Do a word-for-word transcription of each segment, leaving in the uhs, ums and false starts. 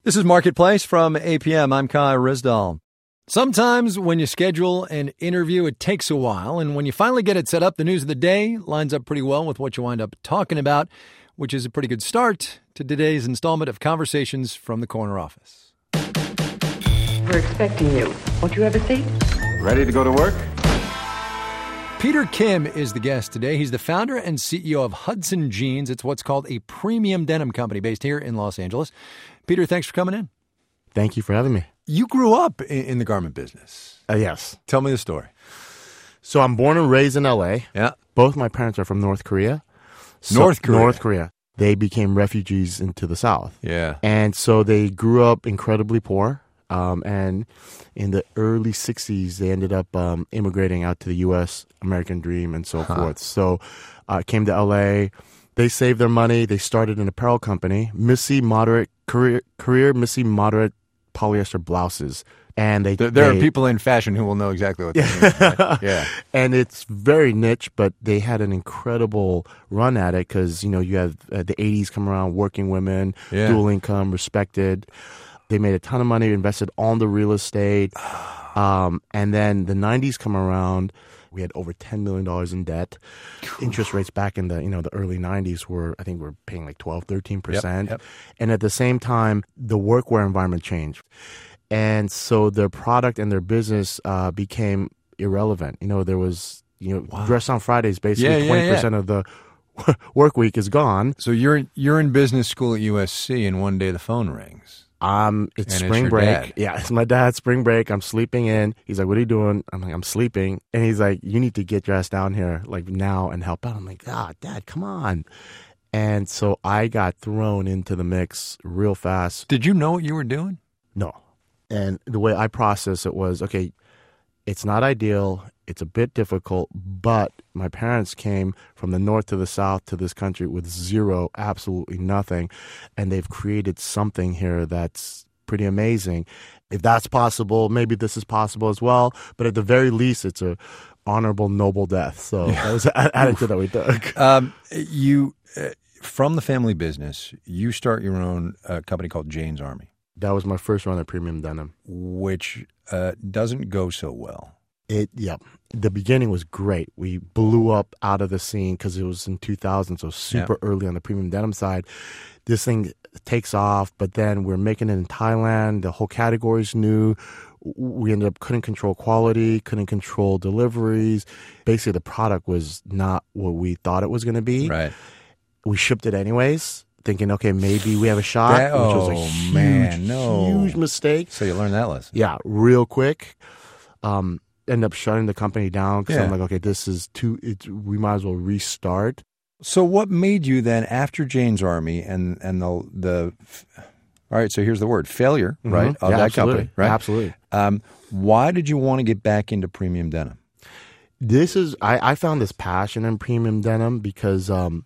This is Marketplace from A P M. I'm Kai Rizdal. Sometimes when you schedule an interview, it takes a while, and when you finally get it set up, the news of the day lines up pretty well with what you wind up talking about, which is a pretty good start to today's installment of Conversations from the Corner Office. We're expecting you. Won't you have a seat? Ready to go to work? Peter Kim is the guest today. He's the founder and C E O of Hudson Jeans. It's what's called a premium denim company based here in Los Angeles. Peter, thanks for coming in. Thank you for having me. You grew up in, in the garment business. Uh, yes. Tell me the story. So I'm born and raised in L A. Yeah. Both my parents are from North Korea. So, North Korea? North Korea. They became refugees into the South. Yeah. And so they grew up incredibly poor. Um, and in the early sixties, they ended up um, immigrating out to the U S, American Dream, and so huh. forth. So uh, came to L A. They saved their money. They started an apparel company, Missy Moderate Career, career Missy Moderate Polyester Blouses. And they There, there they, are people in fashion who will know exactly what that means. Right? Yeah. And it's very niche, but they had an incredible run at it because, you know, you have uh, the eighties come around, working women, Yeah. dual income, respected. They made a ton of money, invested on the real estate. Um, and then the nineties come around. We had over ten million dollars in debt. Interest rates back in the, you know, the early nineties were, I think we were paying like twelve, thirteen percent. Yep, yep. And at the same time, the workwear environment changed. And so their product and their business uh, became irrelevant. You know, there was, you know, Wow. Dress on Fridays, basically Yeah, yeah, twenty percent yeah. of the work week is gone. So you're you're in business school at U S C, and one day the phone rings. Um, it's And it's spring your break. dad. Yeah, it's my dad's spring break. I'm sleeping in. He's like, "What are you doing?" I'm like, "I'm sleeping." And he's like, "You need to get your ass down here like now and help out." I'm like, "Ah, Dad, come on." And so I got thrown into the mix real fast. Did you know what you were doing? No. And the way I processed it was, okay, it's not ideal. It's a bit difficult, but my parents came from the north to the south to this country with zero, absolutely nothing. And they've created something here that's pretty amazing. If that's possible, maybe this is possible as well. But at the very least, it's a honorable, noble death. So that was the attitude that we took. Um, you, uh, from the family business, you start your own uh, company called Jane's Army, That was my first run at premium denim. which uh, doesn't go so well. It, yeah. The beginning was great. We blew up out of the scene because it was in two thousand, so super early on the premium denim side. This thing takes off, but then we're making it in Thailand. The whole category's new. We ended up couldn't control quality, couldn't control deliveries. Basically, the product was not what we thought it was going to be. Right. We shipped it anyways, thinking, okay, maybe we have a shot, That- which was a oh, huge, man, no. huge mistake. So you learned that lesson. Yeah, real quick. Um, end up shutting the company down because Yeah. I'm like, okay, this is too. It, we might as well restart. So what made you then, after Jane's Army and and the the, all right? So here's the word failure, right? Mhm. Of Yeah, that absolutely. company, right? Absolutely. Um, why did you want to get back into premium denim? This is I, I found this passion in premium denim because um,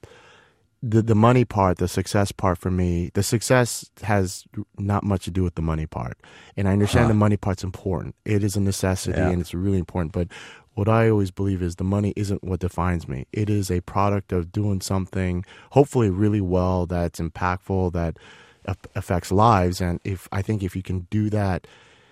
the the money part, the success part for me, the success has not much to do with the money part, and I understand Huh. the money part's important. It is a necessity Yeah. and it's really important, but what I always believe is the money isn't what defines me. It is a product of doing something, hopefully really well, that's impactful, that a- affects lives. And if I think if you can do that,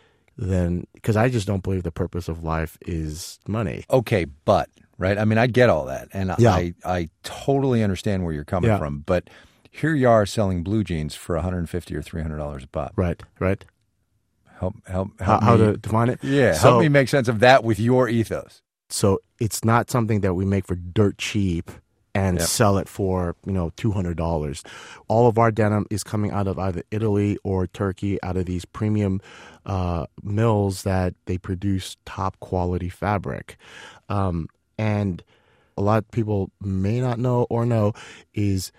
then because I just don't believe the purpose of life is money. Okay, but right? I mean, I get all that, and Yeah. I I totally understand where you're coming Yeah. from. But here you are selling blue jeans for one hundred fifty or three hundred dollars a pop. Right, right. Help help How, help how me. to define it? Yeah, So- help me make sense of that with your ethos. So it's not something that we make for dirt cheap and Yep. sell it for, you know, two hundred dollars. All of our denim is coming out of either Italy or Turkey, out of these premium uh, mills that they produce top quality fabric. Um, and a lot of people may not know or know is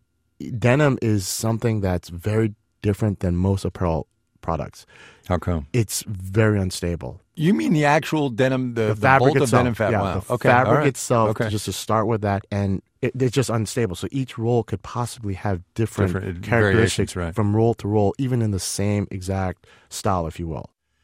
denim is something that's very different than most apparel products. How come? It's very unstable. You mean the actual denim, the, The, the fabric bolt itself, of denim fat? yeah, Wow. the okay, fabric all right. itself. Okay. Just to start with that, and it, it's just unstable. So each roll could possibly have different, Different characteristics variations, right. from roll to roll, even in the same exact style, if you will.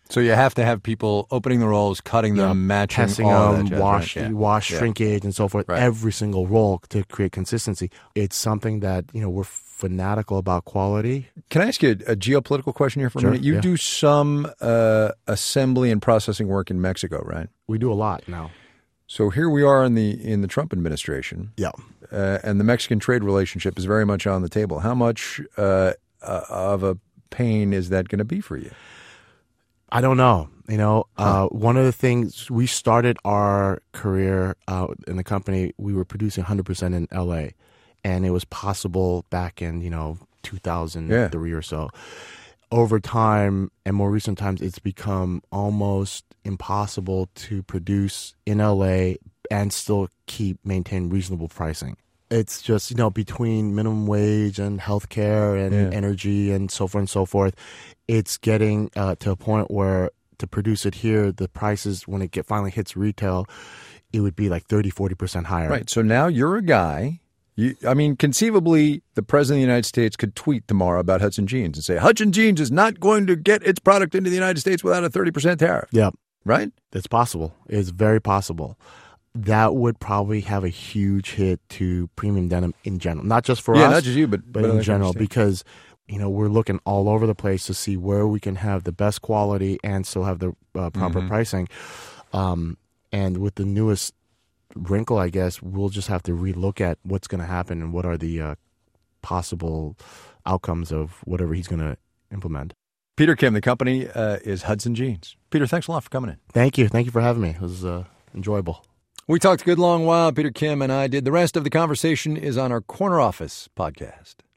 So you have to have people opening the rolls, cutting them, Yeah, matching, testing all of them, that jazz, wash, right? Yeah. wash, Yeah. shrinkage, and so forth. Right. Every single roll to create consistency. It's something that you know we're fanatical about quality. Can I ask you a, a geopolitical question here for a Sure, minute? You yeah. do some uh, assembly and processing work in Mexico, right? We do a lot now. So here we are in the in the Trump administration, Yeah. uh, and the Mexican trade relationship is very much on the table. How much uh, uh, of a pain is that going to be for you? I don't know. You know, uh, one of the things we started our career uh, in the company, we were producing one hundred percent in L A, and it was possible back in you know two thousand three Yeah. or so. Over time and more recent times, it's become almost impossible to produce in L A and still keep maintain reasonable pricing. It's just, you know, between minimum wage and healthcare and Yeah. energy and so forth and so forth, it's getting uh, to a point where to produce it here, the prices, when it get finally hits retail, it would be like thirty, forty percent higher. Right. So now you're a guy. You, I mean, conceivably, the president of the United States could tweet tomorrow about Hudson Jeans and say, Hudson Jeans is not going to get its product into the United States without a thirty percent tariff. Yeah, Right? it's possible. It's very possible. That would probably have a huge hit to premium denim in general, not just for yeah, us, not just you, but, but but in I general, understand. because you know we're looking all over the place to see where we can have the best quality and still have the uh, proper Mm-hmm. pricing. Um, and with the newest wrinkle, I guess we'll just have to relook at what's going to happen and what are the uh, possible outcomes of whatever he's going to implement. Peter Kim, the company uh, is Hudson Jeans. Peter, thanks a lot for coming in. Thank you, thank you for having me. It was uh, enjoyable. We talked a good long while. Peter Kim and I did. The rest of the conversation is on our Corner Office podcast.